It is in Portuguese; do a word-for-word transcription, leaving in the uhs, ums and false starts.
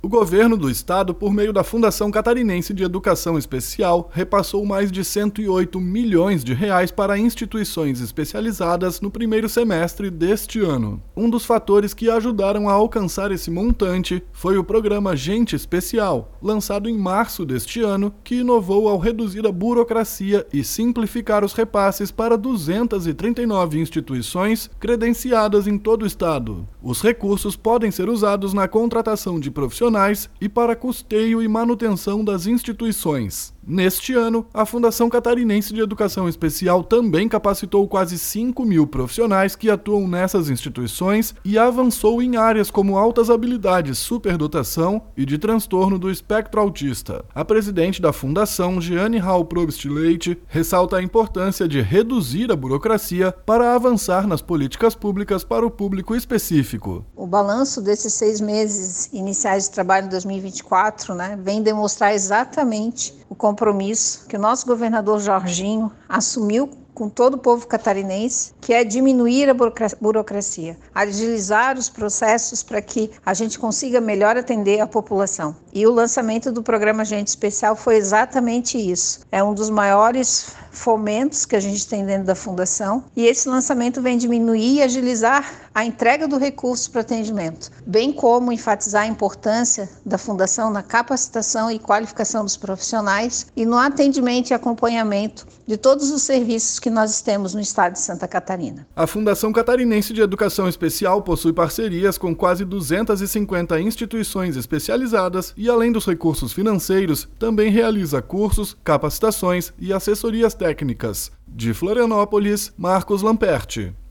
O governo do estado, por meio da Fundação Catarinense de Educação Especial, repassou mais de cento e oito milhões de reais para instituições especializadas no primeiro semestre deste ano. Um dos fatores que ajudaram a alcançar esse montante foi o programa Gente Especial, lançado em março deste ano, que inovou ao reduzir a burocracia e simplificar os repasses para duzentas e trinta e nove instituições credenciadas em todo o estado. Os recursos podem ser usados na contratação de profissionais e para custeio e manutenção das instituições. Neste ano, a Fundação Catarinense de Educação Especial também capacitou quase cinco mil profissionais que atuam nessas instituições e avançou em áreas como altas habilidades, superdotação e de transtorno do espectro autista. A presidente da Fundação, Jeane Hall Probst Leite, ressalta a importância de reduzir a burocracia para avançar nas políticas públicas para o público específico. O balanço desses seis meses iniciais de trabalho em dois mil e vinte e quatro, né, vem demonstrar exatamente o compromisso que o nosso governador Jorginho assumiu com todo o povo catarinense, que é diminuir a burocracia, agilizar os processos para que a gente consiga melhor atender a população. E o lançamento do programa Gente Especial foi exatamente isso. É um dos maiores fomentos que a gente tem dentro da Fundação, e esse lançamento vem diminuir e agilizar a entrega do recurso para atendimento, bem como enfatizar a importância da Fundação na capacitação e qualificação dos profissionais e no atendimento e acompanhamento de todos os serviços que nós temos no estado de Santa Catarina. A Fundação Catarinense de Educação Especial possui parcerias com quase duzentas e cinquenta instituições especializadas e, além dos recursos financeiros, também realiza cursos, capacitações e assessorias técnicas. De Florianópolis, Marcos Lamperti.